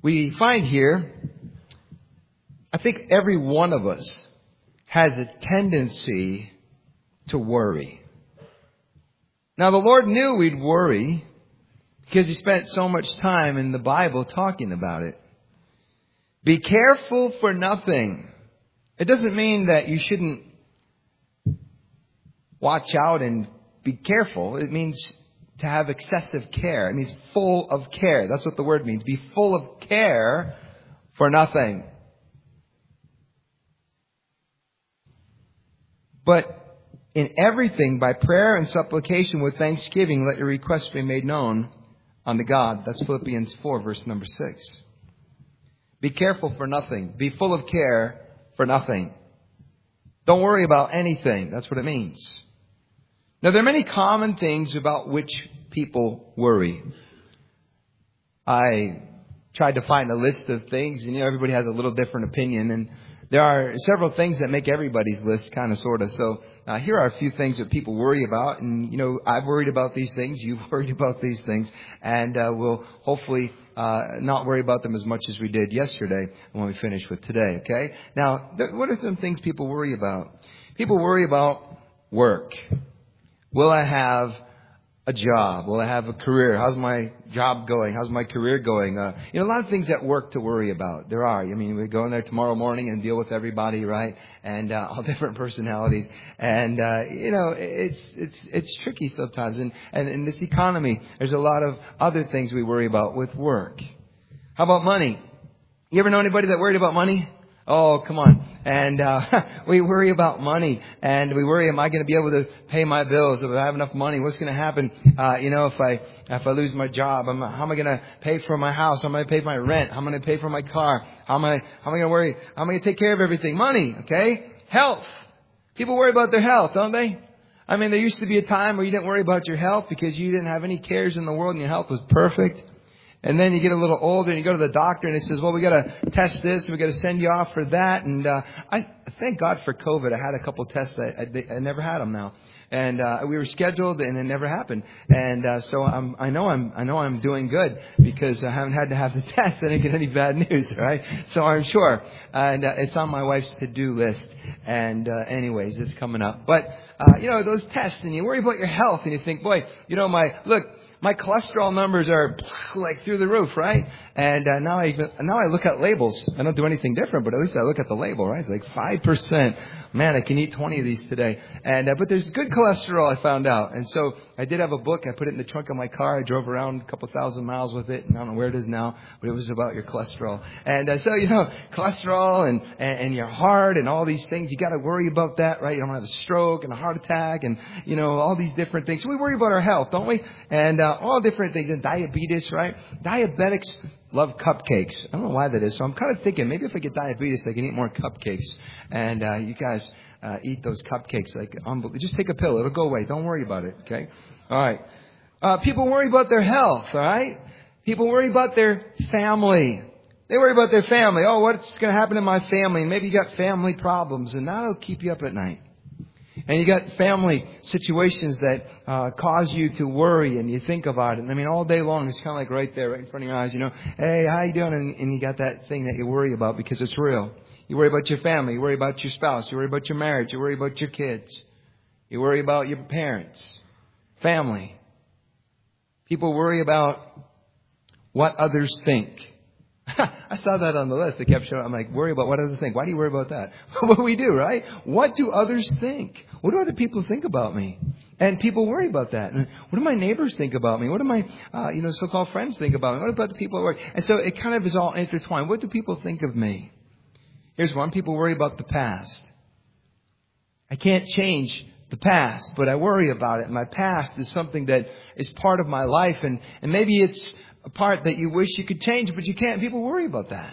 we find here, I think every one of us has a tendency to worry. Now, the Lord knew we'd worry because He spent so much time in the Bible talking about it. Be careful for nothing. It doesn't mean that you shouldn't watch out and be careful. It means to have excessive care. It means full of care. That's what the word means. Be full of care for nothing. But in everything, by prayer and supplication with thanksgiving, let your requests be made known unto God. That's Philippians 4, verse number 6. Be careful for nothing. Be full of care for nothing. Don't worry about anything. That's what it means. Now, there are many common things about which people worry. I tried to find a list of things, and everybody has a little different opinion, and there are several things that make everybody's list kind of, sort of. So here are a few things that people worry about. And, I've worried about these things. You've worried about these things. And we'll hopefully not worry about them as much as we did yesterday when we finish with today. Okay? Now, what are some things people worry about? People worry about work. Will I have a job? Will I have a career? How's my job going? How's my career going? A lot of things at work to worry about. There are. We go in there tomorrow morning and deal with everybody, right? And all different personalities. And it's tricky sometimes. And in this economy, there's a lot of other things we worry about with work. How about money? You ever know anybody that worried about money? Oh, come on. And we worry about money. And we worry, am I going to be able to pay my bills? If I have enough money, what's going to happen? If I lose my job, how am I going to pay for my house? How am I going to pay my rent? How am I going to pay for my car? How am I going to worry? How am I going to take care of everything? Money, okay? Health. People worry about their health, don't they? There used to be a time where you didn't worry about your health because you didn't have any cares in the world and your health was perfect. And then you get a little older and you go to the doctor and it says, well, we got to test this and we got to send you off for that. And I thank God for COVID. I had a couple tests that I never had them now. And we were scheduled and it never happened. And so I know I'm doing good because I haven't had to have the test. I didn't get any bad news, right? So I'm sure. And it's on my wife's to-do list. And anyways, it's coming up. But those tests, and you worry about your health and you think, boy, my cholesterol numbers are like through the roof, right? And now I look at labels. I don't do anything different, but at least I look at the label, right? It's like 5%. Man, I can eat 20 of these today. And but there's good cholesterol, I found out. And so I did have a book. I put it in the trunk of my car. I drove around a couple thousand miles with it. And I don't know where it is now, but it was about your cholesterol. And so cholesterol and your heart and all these things, you got to worry about that, right? You don't have a stroke and a heart attack and all these different things. So we worry about our health, don't we? And all different things. And diabetes, right? Diabetics love cupcakes. I don't know why that is. So I'm kind of thinking maybe if I get diabetes, I can eat more cupcakes. And you guys eat those cupcakes like just take a pill. It'll go away. Don't worry about it. Okay. All right. People worry about their health. All right. People worry about their family. They worry about their family. Oh, what's going to happen to my family? And maybe you got family problems, and that'll keep you up at night. And you got family situations that cause you to worry, and you think about it. And all day long, it's kind of like right there, right in front of your eyes. Hey, how you doing? And you got that thing that you worry about because it's real. You worry about your family. You worry about your spouse. You worry about your marriage. You worry about your kids. You worry about your parents. Family. People worry about what others think. I saw that on the list. It kept showing. I'm like, worry about what others think. Why do you worry about that? What we do, right? What do others think? What do other people think about me? And people worry about that. And what do my neighbors think about me? What do my, so-called friends think about me? What about the people at work? And so it kind of is all intertwined. What do people think of me? Here's one. People worry about the past. I can't change the past, but I worry about it. And my past is something that is part of my life. And maybe it's a part that you wish you could change, but you can't. People worry about that.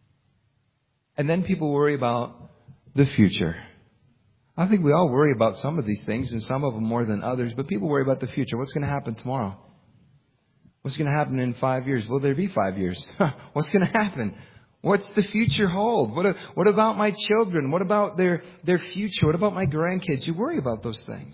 And then people worry about the future. I think we all worry about some of these things, and some of them more than others, but people worry about the future. What's going to happen tomorrow? What's going to happen in 5 years? Will there be 5 years? What's going to happen? What's the future hold? What about my children? What about their future? What about my grandkids? You worry about those things.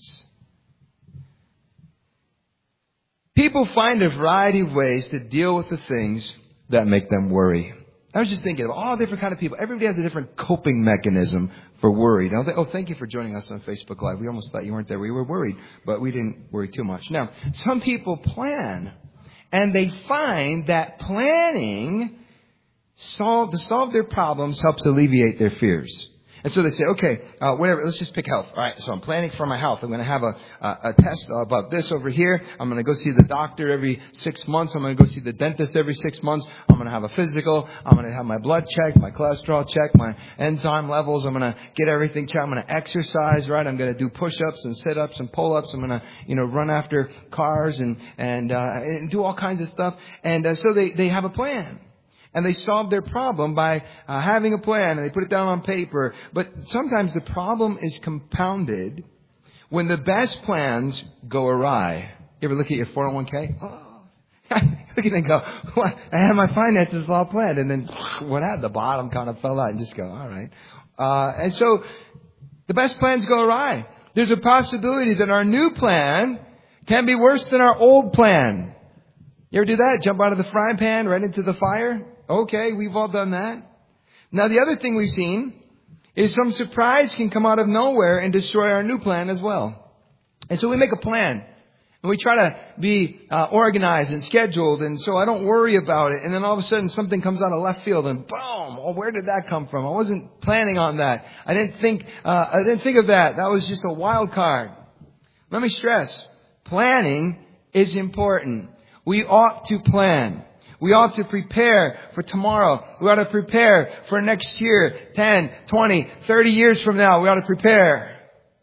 People find a variety of ways to deal with the things that make them worry. I was just thinking of all different kind of people. Everybody has a different coping mechanism for worry. Now, thank you for joining us on Facebook Live. We almost thought you weren't there. We were worried, but we didn't worry too much. Now, some people plan, and they find that planning to solve their problems helps alleviate their fears. And so they say, okay, whatever, let's just pick health. All right, so I'm planning for my health. I'm going to have a test about this over here. I'm going to go see the doctor every 6 months. I'm going to go see the dentist every 6 months. I'm going to have a physical. I'm going to have my blood checked, my cholesterol checked, my enzyme levels. I'm going to get everything checked. I'm going to exercise, right? I'm going to do push-ups and sit-ups and pull-ups. I'm going to, run after cars and do all kinds of stuff. And so they have a plan. And they solve their problem by having a plan, and they put it down on paper. But sometimes the problem is compounded when the best plans go awry. You ever look at your 401k? Oh. Look at it and go, what? I had my finances all planned. And then what happened? The bottom kind of fell out, and just go, all right. And so the best plans go awry. There's a possibility that our new plan can be worse than our old plan. You ever do that? Jump out of the frying pan right into the fire? Okay, we've all done that. Now, the other thing we've seen is some surprise can come out of nowhere and destroy our new plan as well. And so we make a plan, and we try to be organized and scheduled, and so I don't worry about it. And then all of a sudden something comes out of left field, and boom! Oh, where did that come from? I wasn't planning on that. I didn't think of that. That was just a wild card. Let me stress, planning is important. We ought to plan. We ought to prepare for tomorrow. We ought to prepare for next year, 10, 20, 30 years from now. We ought to prepare.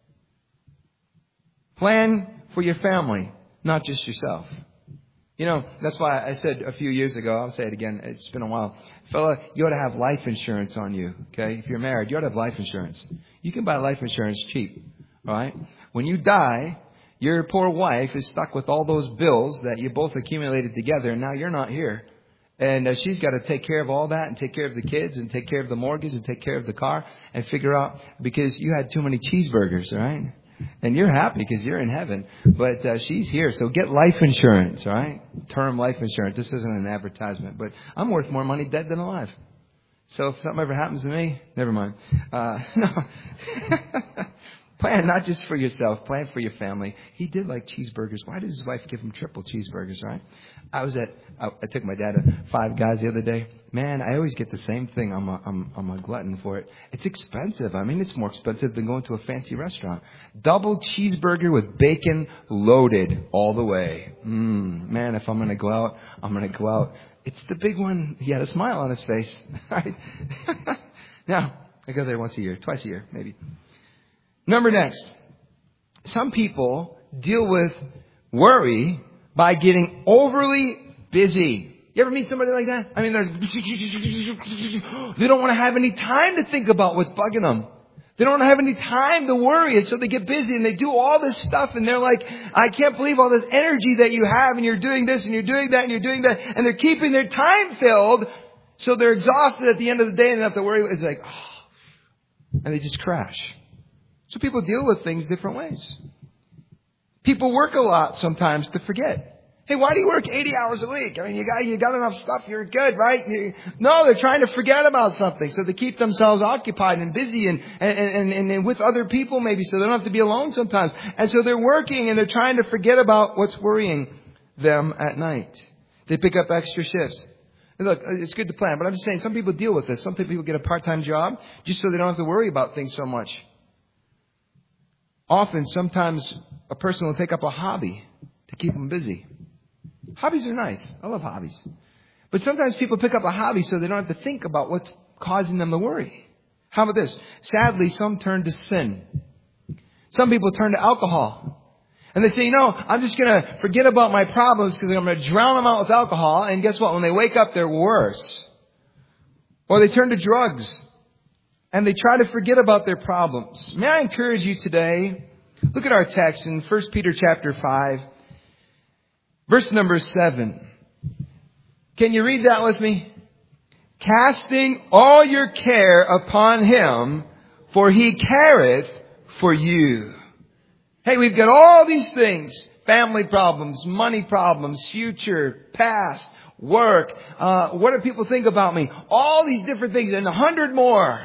Plan for your family, not just yourself. That's why I said a few years ago, I'll say it again, it's been a while. Fella, you ought to have life insurance on you, okay? If you're married, you ought to have life insurance. You can buy life insurance cheap, all right? When you die, your poor wife is stuck with all those bills that you both accumulated together, and now you're not here. And she's got to take care of all that and take care of the kids and take care of the mortgage and take care of the car and figure out, because you had too many cheeseburgers, right? And you're happy because you're in heaven. But she's here. So get life insurance, right? Term life insurance. This isn't an advertisement, but I'm worth more money dead than alive. So if something ever happens to me, never mind. No. Plan not just for yourself, plan for your family. He did like cheeseburgers. Why did his wife give him triple cheeseburgers, right? I took my dad to Five Guys the other day. Man, I always get the same thing. I'm a glutton for it. It's expensive. I mean, it's more expensive than going to a fancy restaurant. Double cheeseburger with bacon loaded all the way. Man, if I'm going to go out, I'm going to go out. It's the big one. He had a smile on his face. Right? Now, I go there twice a year, maybe. Number next, some people deal with worry by getting overly busy. You ever meet somebody like that? I mean, they don't want to have any time to think about what's bugging them. They don't want to have any time to worry, and so they get busy and they do all this stuff, and they're like, I can't believe all this energy that you have, and you're doing this and you're doing that and you're doing that, and they're keeping their time filled, so they're exhausted at the end of the day and they have to worry. It's like, and they just crash. So people deal with things different ways. People work a lot sometimes to forget. Hey, why do you work 80 hours a week? I mean, you got enough stuff. You're good, right? No, they're trying to forget about something. So they keep themselves occupied and busy and with other people maybe, so they don't have to be alone sometimes. And so they're working and they're trying to forget about what's worrying them at night. They pick up extra shifts. And look, it's good to plan, but I'm just saying some people deal with this. Some people get a part-time job just so they don't have to worry about things so much. Often, sometimes a person will take up a hobby to keep them busy. Hobbies are nice. I love hobbies. But sometimes people pick up a hobby so they don't have to think about what's causing them to worry. How about this? Sadly, some turn to sin. Some people turn to alcohol. And they say, I'm just going to forget about my problems because I'm going to drown them out with alcohol. And guess what? When they wake up, they're worse. Or they turn to drugs. And they try to forget about their problems. May I encourage you today? Look at our text in 1 Peter chapter 5, verse number 7. Can you read that with me? Casting all your care upon Him, for He careth for you. Hey, we've got all these things. Family problems, money problems, future, past, work, what do people think about me? All these different things and 100 more.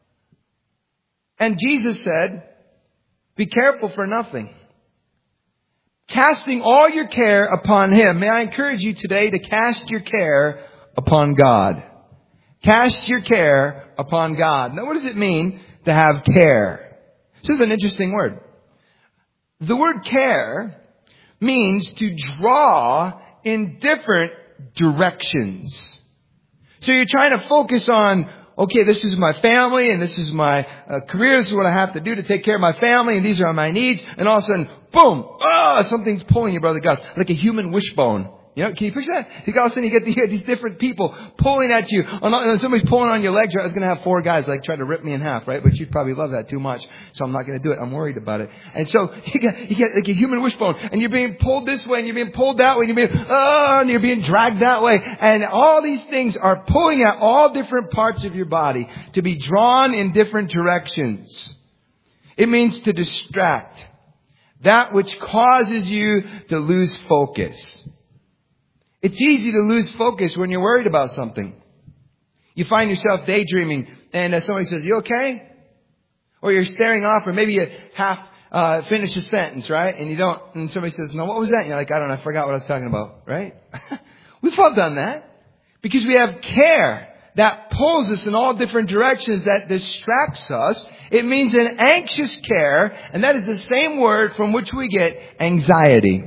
And Jesus said, be careful for nothing. Casting all your care upon Him. May I encourage you today to cast your care upon God. Cast your care upon God. Now, what does it mean to have care? This is an interesting word. The word care means to draw in different directions. So you're trying to focus on, okay, this is my family and this is my career. This is what I have to do to take care of my family and these are my needs. And all of a sudden, boom, something's pulling you, Brother Gus, like a human wishbone. You know, can you picture that? All of a sudden you get these different people pulling at you. And somebody's pulling on your legs. I was going to have 4 guys like try to rip me in half, right? But you'd probably love that too much. So I'm not going to do it. I'm worried about it. And so you get like a human wishbone and you're being pulled this way and you're being pulled that way and and you're being dragged that way. And all these things are pulling at all different parts of your body to be drawn in different directions. It means to distract. That which causes you to lose focus. It's easy to lose focus when you're worried about something. You find yourself daydreaming and somebody says, you okay? Or you're staring off or maybe you half finish a sentence, right? And you don't, and somebody says, no, what was that? And you're like, I don't know, I forgot what I was talking about, right? We've all done that because we have care that pulls us in all different directions, that distracts us. It means an anxious care, and that is the same word from which we get anxiety.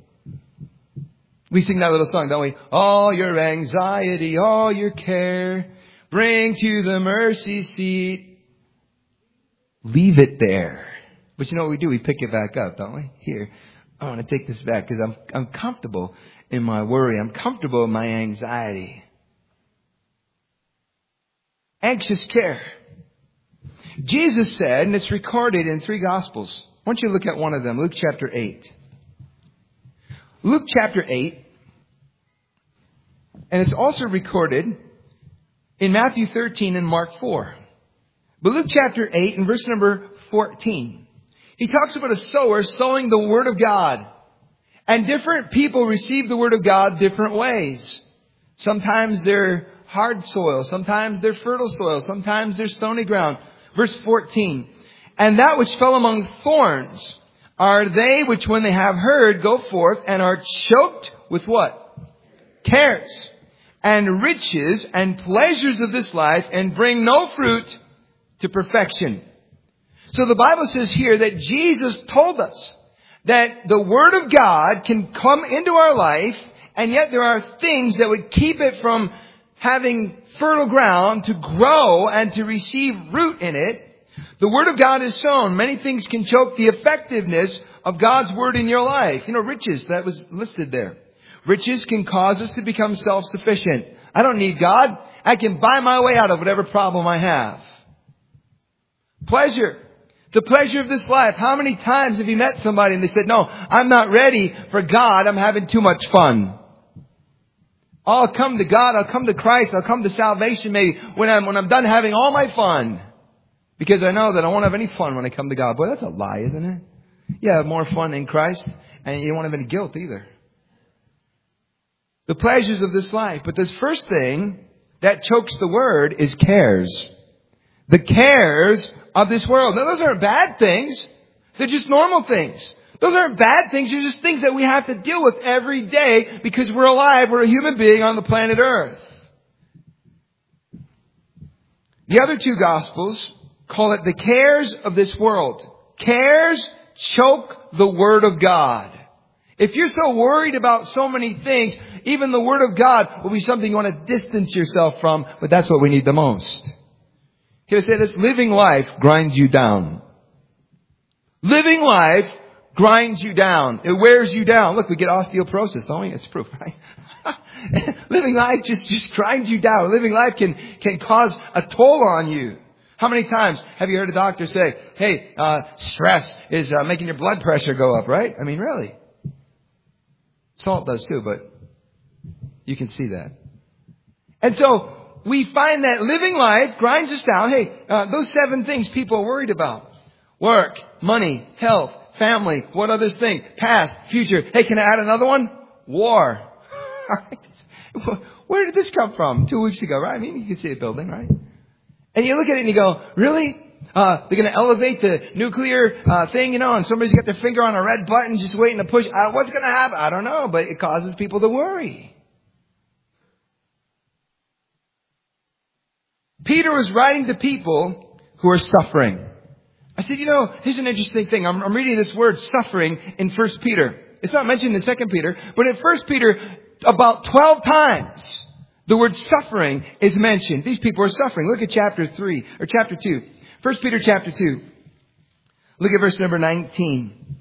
We sing that little song, don't we? All your anxiety, all your care, bring to the mercy seat. Leave it there. But you know what we do? We pick it back up, don't we? Here, I want to take this back because I'm comfortable in my worry. I'm comfortable in my anxiety. Anxious care. Jesus said, and it's recorded in 3 Gospels. I want you to look at one of them, Luke chapter 8. Luke chapter 8, and it's also recorded in Matthew 13 and Mark 4. But Luke chapter 8 and verse number 14, he talks about a sower sowing the Word of God. And different people receive the Word of God different ways. Sometimes they're hard soil, sometimes they're fertile soil, sometimes they're stony ground. Verse 14, and that which fell among thorns are they which when they have heard go forth and are choked with what? Cares and riches and pleasures of this life and bring no fruit to perfection. So the Bible says here that Jesus told us that the Word of God can come into our life, and yet there are things that would keep it from having fertile ground to grow and to receive root in it. The Word of God is sown. Many things can choke the effectiveness of God's Word in your life. You know, riches, that was listed there. Riches can cause us to become self-sufficient. I don't need God. I can buy my way out of whatever problem I have. Pleasure. The pleasure of this life. How many times have you met somebody and they said, no, I'm not ready for God. I'm having too much fun. I'll come to God. I'll come to Christ. I'll come to salvation maybe when I'm done having all my fun. Because I know that I won't have any fun when I come to God. Boy, that's a lie, isn't it? You have more fun in Christ and you won't have any guilt either. The pleasures of this life. But this first thing that chokes the Word is cares. The cares of this world. Now, those aren't bad things. They're just normal things. Those aren't bad things. They're just things that we have to deal with every day because we're alive. We're a human being on the planet Earth. The other 2 Gospels call it the cares of this world. Cares choke the Word of God. If you're so worried about so many things, even the Word of God will be something you want to distance yourself from, but that's what we need the most. He'll say this, living life grinds you down. Living life grinds you down. It wears you down. Look, we get osteoporosis, don't we? It's proof, right? Living life just grinds you down. Living life can cause a toll on you. How many times have you heard a doctor say, hey, stress is making your blood pressure go up, right? I mean, really. Salt does too, but you can see that. And so we find that living life grinds us down. Hey, those 7 things people are worried about. Work, money, health, family, what others think, past, future. Hey, can I add another one? War. Where did this come from? 2 weeks ago, right? I mean, you can see a building, right? And you look at it and you go, really? They're going to elevate the nuclear thing, and somebody's got their finger on a red button just waiting to push. What's going to happen? I don't know, but it causes people to worry. Peter was writing to people who are suffering. I said, here's an interesting thing. I'm reading this word suffering in 1 Peter. It's not mentioned in 2 Peter, but in 1 Peter, about 12 times, the word suffering is mentioned. These people are suffering. Look at chapter 2. 1 Peter chapter 2. Look at verse number 19.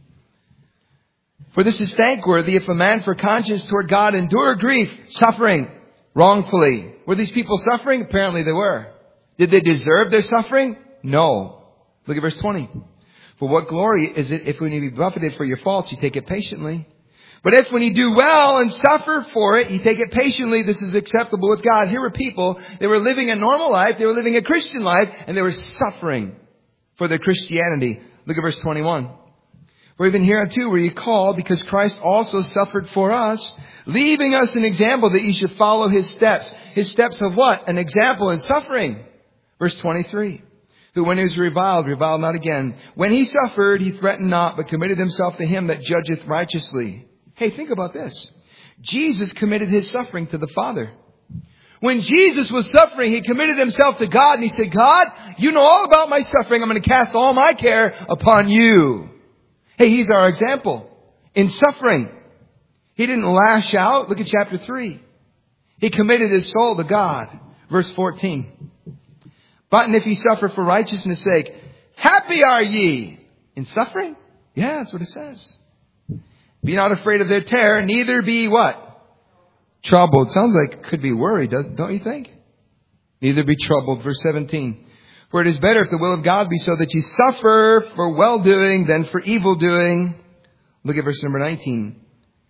For this is thankworthy if a man for conscience toward God endure grief, suffering wrongfully. Were these people suffering? Apparently they were. Did they deserve their suffering? No. Look at verse 20. For what glory is it if when you be buffeted for your faults, you take it patiently? But if when you do well and suffer for it, you take it patiently, this is acceptable with God. Here were people, they were living a normal life, they were living a Christian life, and they were suffering for their Christianity. Look at verse 21. For even hereunto were ye called, because Christ also suffered for us, leaving us an example that ye should follow His steps. His steps of what? An example in suffering. Verse 23. Who when he was reviled not again. When he suffered, he threatened not, but committed himself to Him that judgeth righteously. Hey, think about this. Jesus committed His suffering to the Father. When Jesus was suffering, He committed Himself to God, and He said, God, you know all about my suffering. I'm going to cast all my care upon you. Hey, He's our example in suffering. He didn't lash out. Look at chapter 3. He committed His soul to God. Verse 14. But and if ye suffer for righteousness' sake, happy are ye in suffering. Yeah, that's what it says. Be not afraid of their terror, neither be what? Troubled. Sounds like it could be worried, don't you think? Neither be troubled. Verse 17. For it is better if the will of God be so that ye suffer for well-doing than for evil-doing. Look at verse number 19.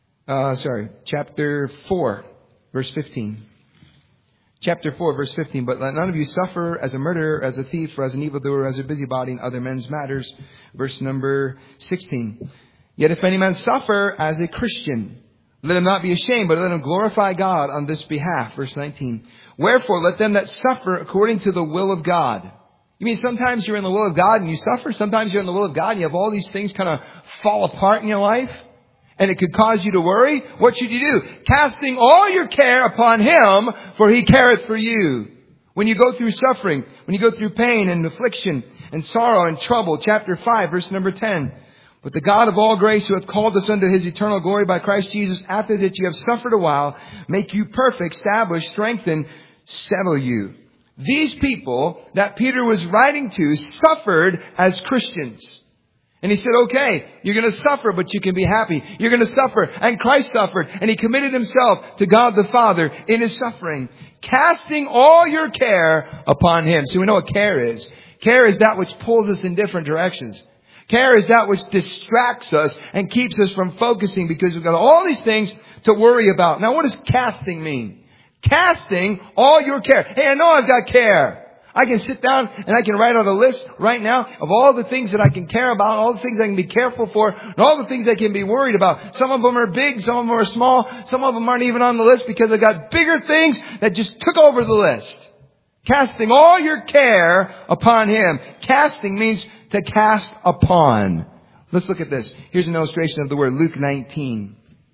Chapter 4, verse 15. Chapter 4, verse 15. But let none of you suffer as a murderer, as a thief, or as an evildoer, as a busybody in other men's matters. Verse number 16. Yet if any man suffer as a Christian, let him not be ashamed, but let him glorify God on this behalf. Verse 19. Wherefore, let them that suffer according to the will of God. You mean sometimes you're in the will of God and you suffer? Sometimes you're in the will of God and you have all these things kind of fall apart in your life? And it could cause you to worry? What should you do? Casting all your care upon Him, for He careth for you. When you go through suffering, when you go through pain and affliction and sorrow and trouble. Chapter 5, verse number 10. But the God of all grace, who hath called us unto His eternal glory by Christ Jesus, after that you have suffered a while, make you perfect, establish, strengthen, settle you. These people that Peter was writing to suffered as Christians. And he said, okay, you're going to suffer, but you can be happy. You're going to suffer. And Christ suffered. And He committed Himself to God the Father in His suffering. Casting all your care upon Him. So we know what care is. Care is that which pulls us in different directions. Care is that which distracts us and keeps us from focusing because we've got all these things to worry about. Now, what does casting mean? Casting all your care. Hey, I know I've got care. I can sit down and I can write out a list right now of all the things that I can care about, all the things I can be careful for, and all the things I can be worried about. Some of them are big, some of them are small, some of them aren't even on the list because I've got bigger things that just took over the list. Casting all your care upon Him. Casting means to cast upon. Let's look at this. Here's an illustration of the word. Luke 19.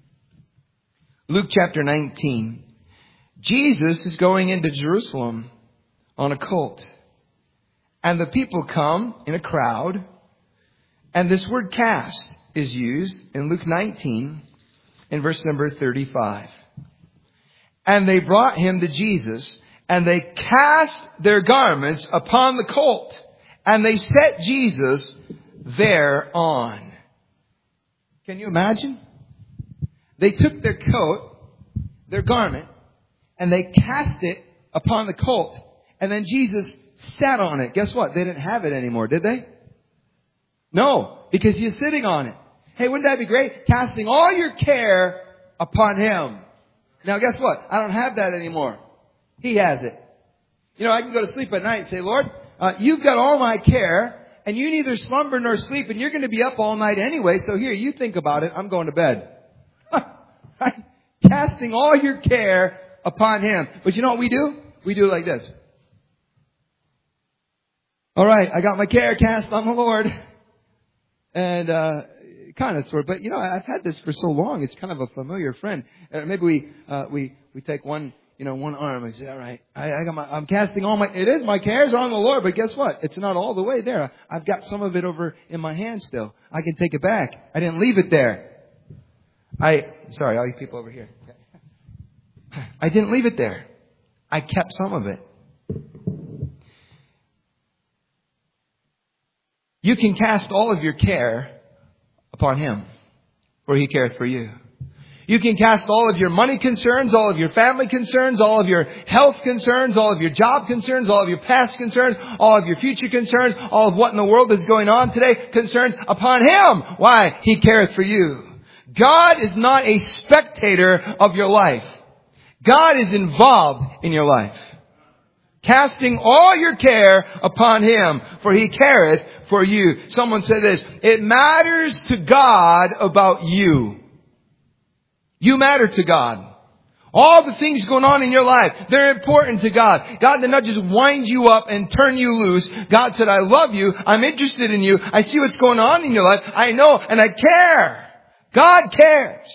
Luke chapter 19. Jesus is going into Jerusalem on a colt. And the people come in a crowd. And this word cast is used in Luke 19 in verse number 35. And they brought Him to Jesus, and they cast their garments upon the colt, and they set Jesus thereon. Can you imagine? They took their coat, their garment, and they cast it upon the colt. And then Jesus sat on it. Guess what? They didn't have it anymore, did they? No, because He's sitting on it. Hey, wouldn't that be great? Casting all your care upon Him. Now, guess what? I don't have that anymore. He has it. I can go to sleep at night and say, Lord, you've got all my care, and you neither slumber nor sleep, and you're going to be up all night anyway, so here, you think about it. I'm going to bed. Right? Casting all your care upon Him. But you know what we do? We do it like this. All right, I got my care cast on the Lord. And kind of, sort of. But, you know, I've had this for so long. It's kind of a familiar friend. Maybe we take one arm and say, all right, I'm casting all my cares on the Lord. But guess what? It's not all the way there. I've got some of it over in my hand still. I can take it back. I didn't leave it there. Sorry, all you people over here. I didn't leave it there. I kept some of it. You can cast all of your care upon Him, for He careth for you. You can cast all of your money concerns, all of your family concerns, all of your health concerns, all of your job concerns, all of your past concerns, all of your future concerns, all of what in the world is going on today, concerns upon Him. Why? He careth for you. God is not a spectator of your life. God is involved in your life. Casting all your care upon Him, for He careth for you. Someone said this, it matters to God about you. You matter to God. All the things going on in your life, they're important to God. God did not just wind you up and turn you loose. God said, I love you. I'm interested in you. I see what's going on in your life. I know and I care. God cares.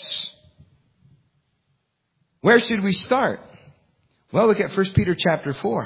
Where should we start? Well, look at 1 Peter chapter 4.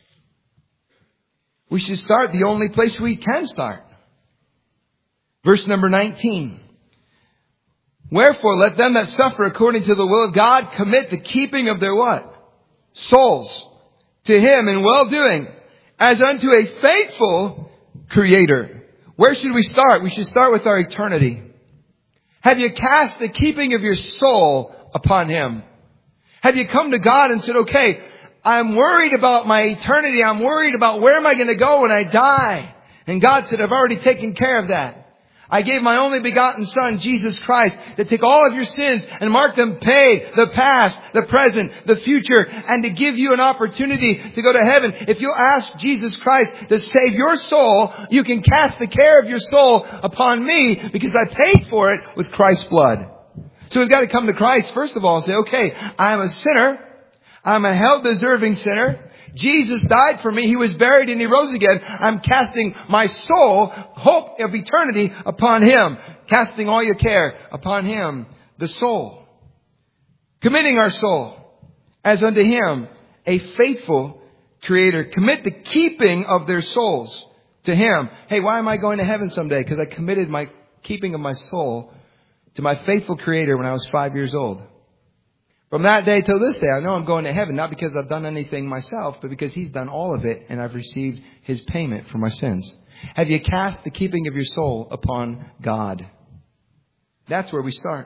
We should start the only place we can start. Verse number 19. Wherefore, let them that suffer according to the will of God commit the keeping of their what? Souls to Him in well-doing, as unto a faithful Creator. Where should we start? We should start with our eternity. Have you cast the keeping of your soul upon Him? Have you come to God and said, okay, I'm worried about my eternity. I'm worried about where am I going to go when I die? And God said, I've already taken care of that. I gave my only begotten Son, Jesus Christ, to take all of your sins and mark them paid, the past, the present, the future, and to give you an opportunity to go to heaven. If you'll ask Jesus Christ to save your soul, you can cast the care of your soul upon me because I paid for it with Christ's blood. So we've got to come to Christ first of all and say, okay, I'm a sinner. I'm a hell-deserving sinner. Jesus died for me. He was buried and He rose again. I'm casting my soul, hope of eternity, upon Him. Casting all your care upon Him, the soul. Committing our soul as unto Him, a faithful Creator. Commit the keeping of their souls to Him. Hey, why am I going to heaven someday? Because I committed my keeping of my soul to my faithful Creator when I was 5 years old. From that day till this day, I know I'm going to heaven, not because I've done anything myself, but because He's done all of it and I've received His payment for my sins. Have you cast the keeping of your soul upon God? That's where we start.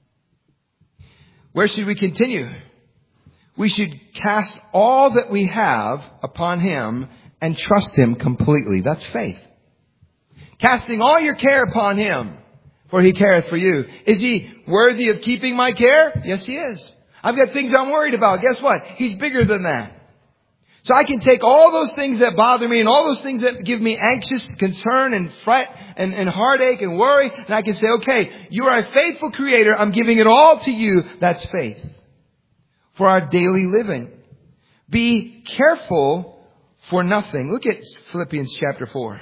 Where should we continue? We should cast all that we have upon Him and trust Him completely. That's faith. Casting all your care upon Him, for He careth for you. Is He worthy of keeping my care? Yes, He is. I've got things I'm worried about. Guess what? He's bigger than that. So I can take all those things that bother me and all those things that give me anxious concern and fret and heartache and worry. And I can say, okay, you are a faithful Creator. I'm giving it all to you. That's faith. For our daily living. Be careful for nothing. Look at Philippians chapter 4.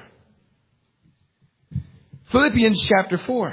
Philippians chapter 4.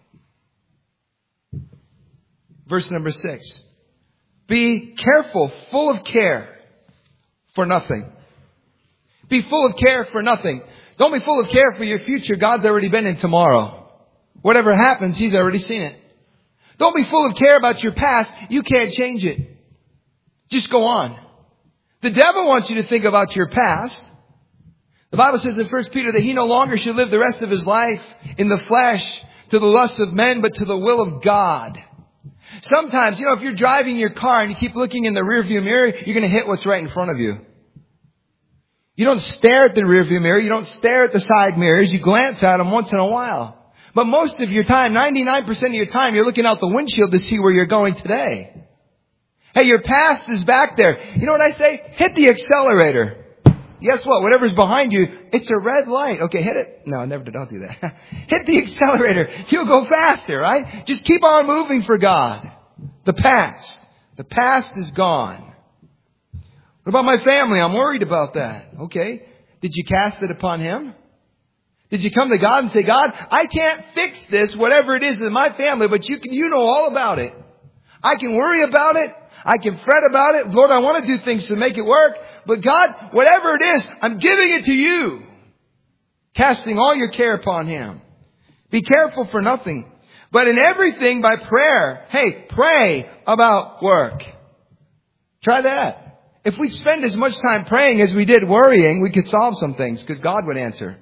Verse number 6. Be careful, full of care for nothing. Be full of care for nothing. Don't be full of care for your future. God's already been in tomorrow. Whatever happens, He's already seen it. Don't be full of care about your past. You can't change it. Just go on. The devil wants you to think about your past. The Bible says in 1 Peter that he no longer should live the rest of his life in the flesh to the lusts of men, but to the will of God. Sometimes, if you're driving your car and you keep looking in the rearview mirror, you're going to hit what's right in front of you. You don't stare at the rearview mirror. You don't stare at the side mirrors. You glance at them once in a while. But most of your time, 99% of your time, you're looking out the windshield to see where you're going today. Hey, your past is back there. You know what I say? Hit the accelerator. Guess what? Whatever's behind you, it's a red light. Okay, hit it. No, don't do that. Hit the accelerator. You'll go faster, right? Just keep on moving for God. The past. The past is gone. What about my family? I'm worried about that. Okay. Did you cast it upon Him? Did you come to God and say, God, I can't fix this, whatever it is in my family, but you know all about it. I can worry about it. I can fret about it. Lord, I want to do things to make it work. But God, whatever it is, I'm giving it to you. Casting all your care upon Him. Be careful for nothing, but in everything by prayer. Hey, pray about work. Try that. If we spend as much time praying as we did worrying, we could solve some things because God would answer.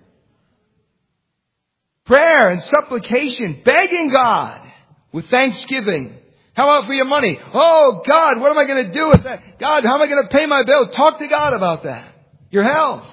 Prayer and supplication, begging God with thanksgiving. How about for your money? Oh, God, what am I going to do with that? God, how am I going to pay my bill? Talk to God about that. Your health.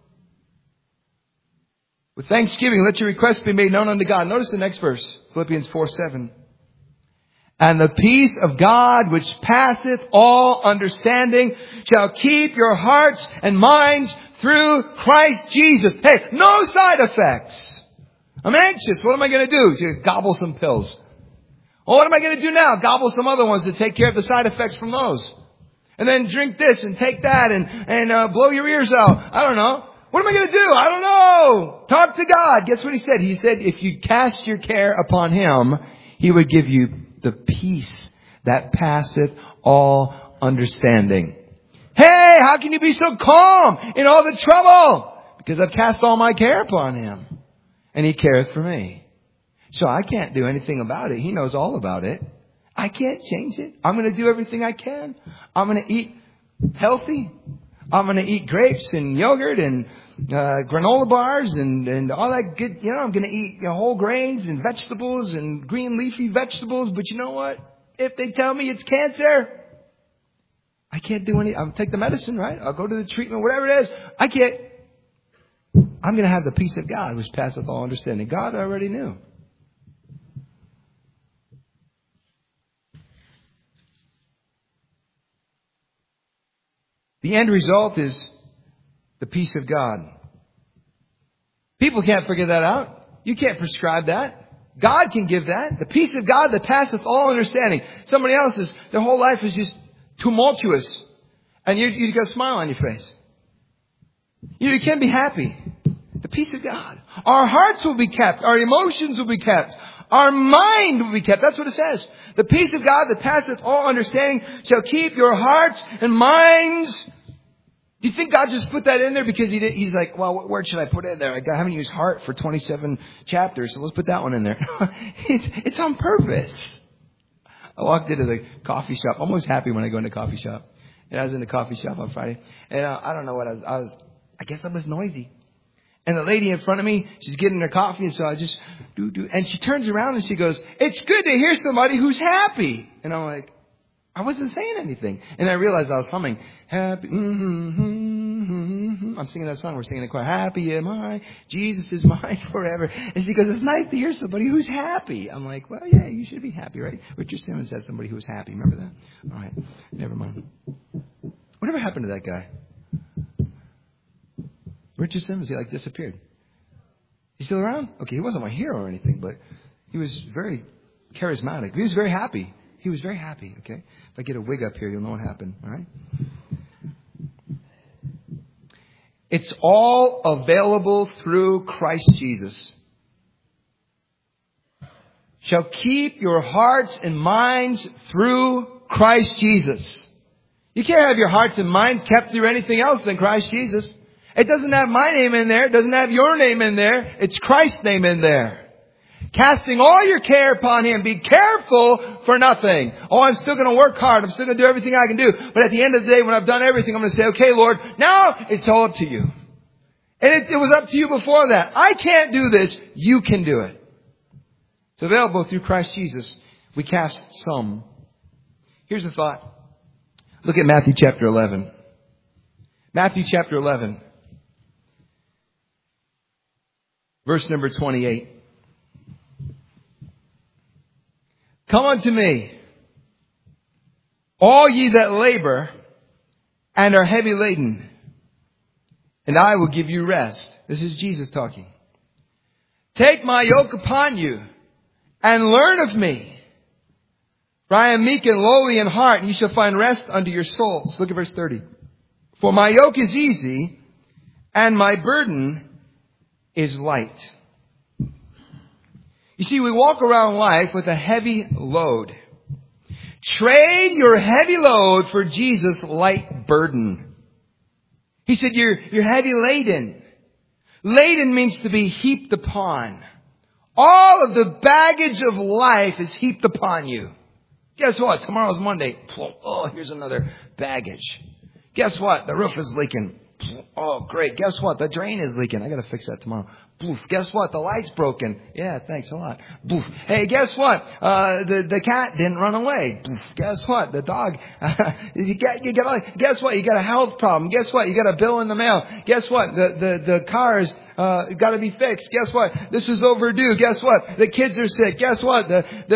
With thanksgiving, let your requests be made known unto God. Notice the next verse, Philippians 4:7. And the peace of God, which passeth all understanding, shall keep your hearts and minds through Christ Jesus. Hey, no side effects. I'm anxious. What am I going to do? So gobble some pills. Oh, what am I going to do now? Gobble some other ones to take care of the side effects from those. And then drink this and take that and blow your ears out. I don't know. What am I going to do? I don't know. Talk to God. Guess what He said? He said if you cast your care upon Him, He would give you the peace that passeth all understanding. Hey, how can you be so calm in all the trouble? Because I've cast all my care upon Him. And He careth for me. So I can't do anything about it. He knows all about it. I can't change it. I'm going to do everything I can. I'm going to eat healthy. I'm going to eat grapes and yogurt and granola bars and all that good. I'm going to eat whole grains and vegetables and green leafy vegetables. But you know what? If they tell me it's cancer, I can't do any. I'll take the medicine, right? I'll go to the treatment, whatever it is. I can't. I'm going to have the peace of God, which passeth all understanding. God already knew. The end result is the peace of God. People can't figure that out. You can't prescribe that. God can give that. The peace of God that passeth all understanding. Somebody else's, their whole life is just tumultuous. And you got a smile on your face. You can't be happy. The peace of God. Our hearts will be kept. Our emotions will be kept. Our mind will be kept. That's what it says. The peace of God that passeth all understanding shall keep your hearts and minds. Do you think God just put that in there because He's like, well, what word should I put in there? I haven't used heart for 27 chapters, so let's put that one in there. It's on purpose. I walked into the coffee shop. I'm almost happy when I go into the coffee shop. And I was in the coffee shop on Friday. And I don't know what I guess I was noisy. And the lady in front of me, she's getting her coffee, and so I just do. And she turns around and she goes, it's good to hear somebody who's happy. And I'm like, I wasn't saying anything. And I realized I was humming, happy, I'm singing that song. We're singing in the choir, happy am I, Jesus is mine forever. And she goes, it's nice to hear somebody who's happy. I'm like, well, yeah, you should be happy, right? Richard Simmons had somebody who was happy. Remember that? All right, never mind. Whatever happened to that guy? Richard Simmons, he disappeared. He's still around? Okay, he wasn't my hero or anything, but he was very charismatic. He was very happy. He was very happy, okay? If I get a wig up here, you'll know what happened, all right? It's all available through Christ Jesus. Shall keep your hearts and minds through Christ Jesus. You can't have your hearts and minds kept through anything else than Christ Jesus. It doesn't have my name in there. It doesn't have your name in there. It's Christ's name in there. Casting all your care upon Him. Be careful for nothing. Oh, I'm still going to work hard. I'm still going to do everything I can do. But at the end of the day, when I've done everything, I'm going to say, okay, Lord, now it's all up to you. And it was up to you before that. I can't do this. You can do it. It's available through Christ Jesus. We cast some. Here's a thought. Look at Matthew chapter 11. Matthew chapter 11. Verse number 28. Come unto me, all ye that labor and are heavy laden, and I will give you rest. This is Jesus talking. Take my yoke upon you and learn of me. For I am meek and lowly in heart, and you shall find rest unto your souls. Look at verse 30. For my yoke is easy, and my burden is light. You see, we walk around life with a heavy load. Trade your heavy load for Jesus' light burden. He said, you're heavy laden. Laden means to be heaped upon. All of the baggage of life is heaped upon you. Guess what? Tomorrow's Monday. Oh, here's another baggage. Guess what? The roof is leaking. Oh, great. Guess what? The drain is leaking. I got to fix that tomorrow. Bloof. Guess what? The light's broken. Yeah, thanks a lot. Bloof. Hey, guess what? The cat didn't run away. Bloof. Guess what? The dog. Guess what? You got a health problem. Guess what? You got a bill in the mail. Guess what? The car's got to be fixed. Guess what? This is overdue. Guess what? The kids are sick. Guess what?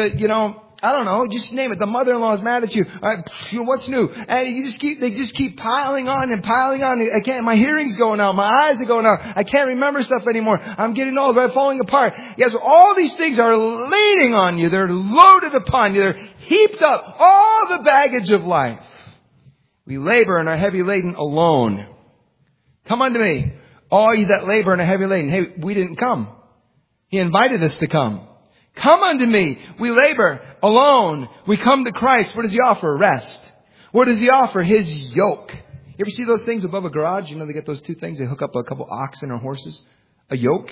I don't know, just name it. The mother-in-law is mad at you. What's new? And they just keep piling on and piling on. My hearing's going out. My eyes are going out. I can't remember stuff anymore. I'm getting old. I'm falling apart. Yes, all these things are leaning on you. They're loaded upon you. They're heaped up. All the baggage of life. We labor and are heavy laden alone. Come unto me, all you that labor and are heavy laden. Hey, we didn't come. He invited us to come. Come unto me. We labor alone. We come to Christ. What does He offer? Rest. What does He offer? His yoke. You ever see those things above a garage? You know, they get those two things. They hook up a couple oxen or horses. A yoke.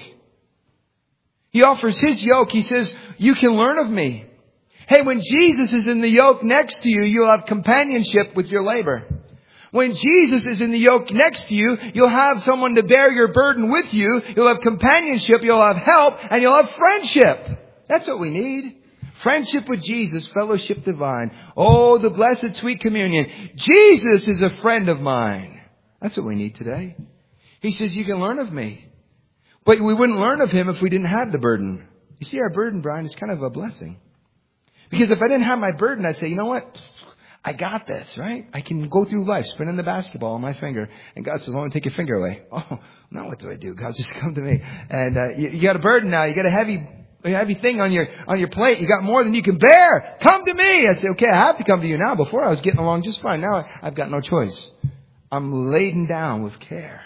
He offers His yoke. He says, you can learn of me. Hey, when Jesus is in the yoke next to you, you'll have companionship with your labor. When Jesus is in the yoke next to you, you'll have someone to bear your burden with you. You'll have companionship. You'll have help. And you'll have friendship. That's what we need. Friendship with Jesus, fellowship divine. Oh, the blessed sweet communion. Jesus is a friend of mine. That's what we need today. He says, you can learn of me. But we wouldn't learn of Him if we didn't have the burden. You see, our burden, Brian, is kind of a blessing. Because if I didn't have my burden, I'd say, you know what? I got this, right? I can go through life spinning the basketball on my finger. And God says, well, take your finger away. Oh, now what do I do? God says, come to me. And you got a burden now. You got a heavy thing on your plate. You got more than you can bear. Come to me. I say, okay, I have to come to you now. Before I was getting along just fine. Now I've got no choice. I'm laden down with care.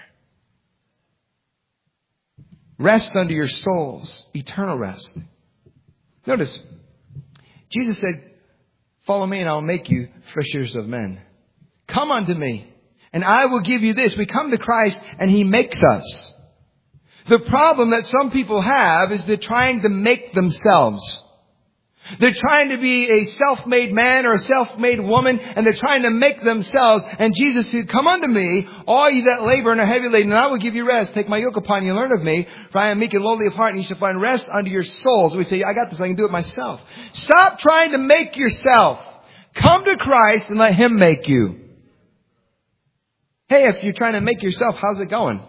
Rest unto your souls. Eternal rest. Notice, Jesus said, follow me and I'll make you fishers of men. Come unto me and I will give you this. We come to Christ and He makes us. The problem that some people have is they're trying to make themselves. They're trying to be a self-made man or a self-made woman, and they're trying to make themselves. And Jesus said, come unto me, all ye that labor and are heavy laden, and I will give you rest. Take my yoke upon you and learn of me, for I am meek and lowly of heart, and you shall find rest unto your souls. We say, I got this, I can do it myself. Stop trying to make yourself. Come to Christ and let Him make you. Hey, if you're trying to make yourself, how's it going?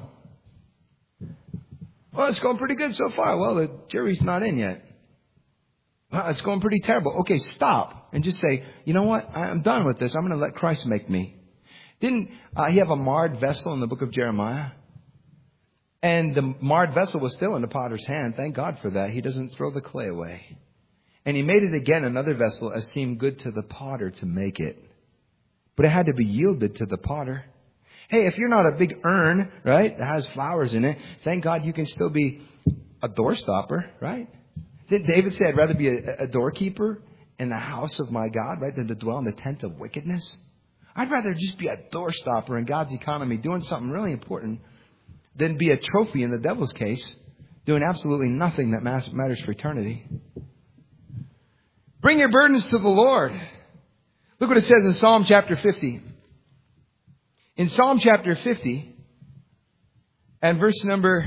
Well, it's going pretty good so far. Well, the jury's not in yet. Well, it's going pretty terrible. Okay, stop and just say, you know what? I'm done with this. I'm going to let Christ make me. Didn't He have a marred vessel in the book of Jeremiah? And the marred vessel was still in the potter's hand. Thank God for that. He doesn't throw the clay away. And He made it again, another vessel, as seemed good to the potter to make it. But it had to be yielded to the potter. Hey, if you're not a big urn, right, that has flowers in it, thank God you can still be a doorstopper, right? Did David say, I'd rather be a doorkeeper in the house of my God, right, than to dwell in the tent of wickedness? I'd rather just be a doorstopper in God's economy, doing something really important, than be a trophy in the devil's case, doing absolutely nothing that matters for eternity. Bring your burdens to the Lord. Look what it says in Psalm chapter 50. In Psalm chapter 50 and verse number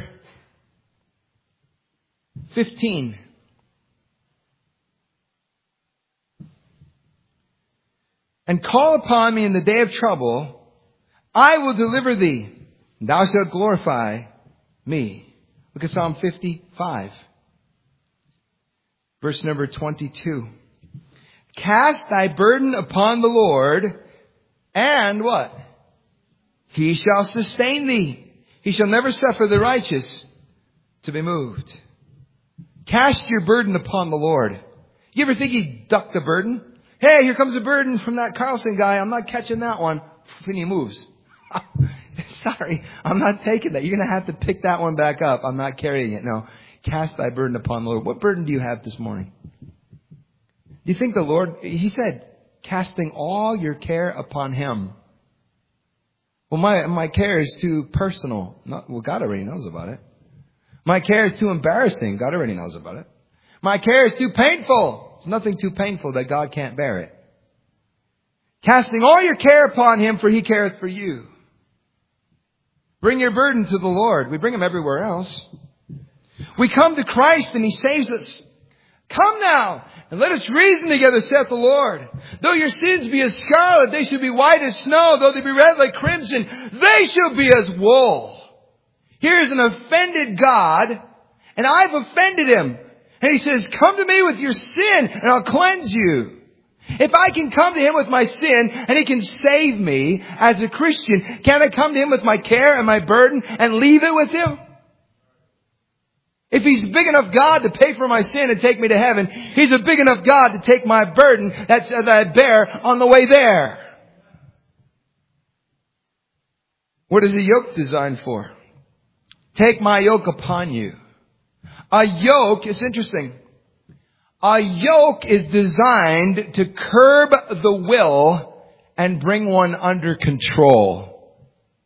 15. And call upon me in the day of trouble. I will deliver thee. And thou shalt glorify me. Look at Psalm 55. Verse number 22. Cast thy burden upon the Lord, and what? He shall sustain thee. He shall never suffer the righteous to be moved. Cast your burden upon the Lord. You ever think He'd duck the burden? Hey, here comes a burden from that Carlson guy. I'm not catching that one. And he moves. Sorry, I'm not taking that. You're going to have to pick that one back up. I'm not carrying it. No. Cast thy burden upon the Lord. What burden do you have this morning? Do you think the Lord, He said, casting all your care upon Him. Well, my care is too personal. Well, God already knows about it. My care is too embarrassing. God already knows about it. My care is too painful. There's nothing too painful that God can't bear it. Casting all your care upon Him, for He careth for you. Bring your burden to the Lord. We bring Him everywhere else. We come to Christ and He saves us. Come now and let us reason together, saith the Lord. Though your sins be as scarlet, they shall be white as snow. Though they be red like crimson, they shall be as wool. Here's an offended God, and I've offended Him. And He says, come to me with your sin and I'll cleanse you. If I can come to Him with my sin and He can save me as a Christian, can I come to Him with my care and my burden and leave it with Him? If He's big enough God to pay for my sin and take me to heaven, He's a big enough God to take my burden that I bear on the way there. What is a yoke designed for? Take my yoke upon you. A yoke, it's interesting. A yoke is designed to curb the will and bring one under control.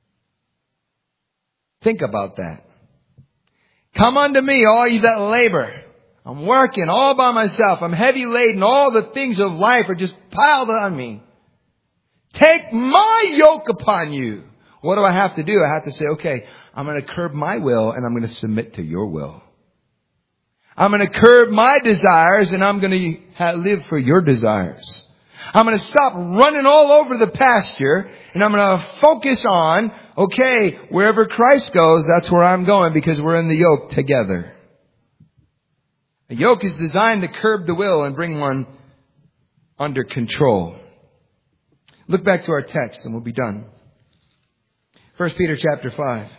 Think about that. Come unto me, all ye that labor. I'm working all by myself. I'm heavy laden. All the things of life are just piled on me. Take my yoke upon you. What do I have to do? I have to say, okay, I'm going to curb my will and I'm going to submit to your will. I'm going to curb my desires and I'm going to live for your desires. I'm going to stop running all over the pasture and I'm going to focus on, okay, wherever Christ goes, that's where I'm going because we're in the yoke together. A yoke is designed to curb the will and bring one under control. Look back to our text and we'll be done. 1 Peter chapter 5.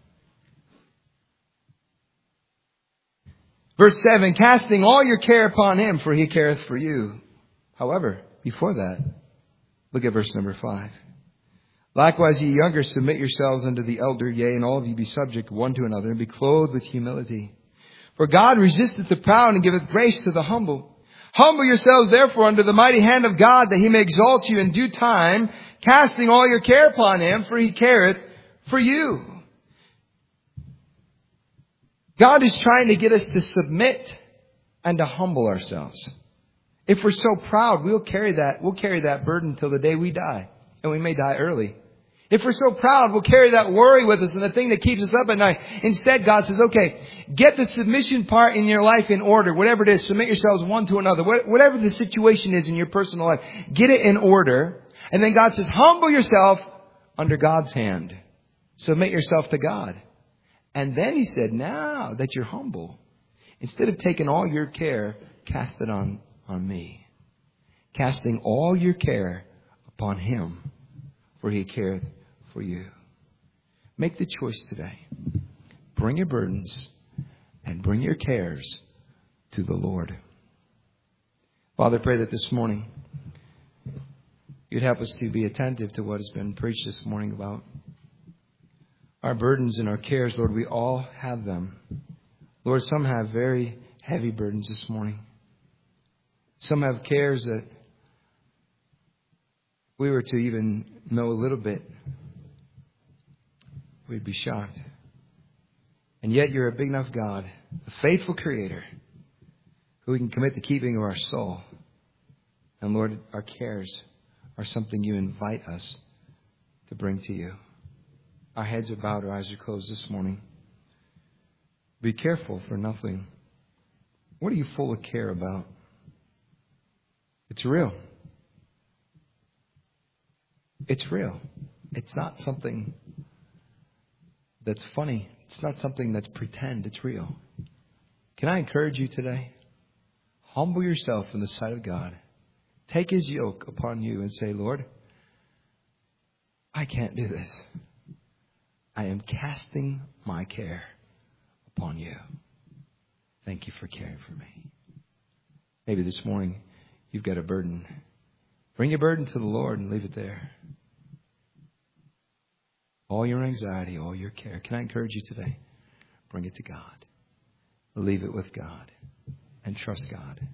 Verse 7, casting all your care upon Him, for He careth for you. However, before that, look at verse number 5. Likewise, ye younger, submit yourselves unto the elder, yea, and all of you be subject one to another, and be clothed with humility. For God resisteth the proud, and giveth grace to the humble. Humble yourselves, therefore, under the mighty hand of God, that He may exalt you in due time, casting all your care upon Him, for He careth for you. God is trying to get us to submit and to humble ourselves. If we're so proud, we'll carry that burden till the day we die. And we may die early. If we're so proud, we'll carry that worry with us and the thing that keeps us up at night. Instead, God says, okay, get the submission part in your life in order. Whatever it is, submit yourselves one to another. Whatever the situation is in your personal life, get it in order. And then God says, humble yourself under God's hand. Submit yourself to God. And then He said, now that you're humble, instead of taking all your care, cast it on me. Casting all your care upon Him, for He careth for you. Make the choice today. Bring your burdens and bring your cares to the Lord. Father, I pray that this morning You'd help us to be attentive to what has been preached this morning about our burdens and our cares. Lord, we all have them. Lord, some have very heavy burdens this morning. Some have cares that if we were to even know a little bit, we'd be shocked. And yet You're a big enough God, a faithful Creator, who we can commit the keeping of our soul. And Lord, our cares are something You invite us to bring to You. Our heads are bowed, our eyes are closed this morning. Be careful for nothing. What are you full of care about? It's real. It's real. It's not something that's funny. It's not something that's pretend. It's real. Can I encourage you today? Humble yourself in the sight of God. Take His yoke upon you and say, Lord, I can't do this. I am casting my care upon You. Thank You for caring for me. Maybe this morning you've got a burden Bring your burden to the Lord and leave it there. All your anxiety, all your care. Can I encourage you today? Bring it to God. Leave it with God. And trust God.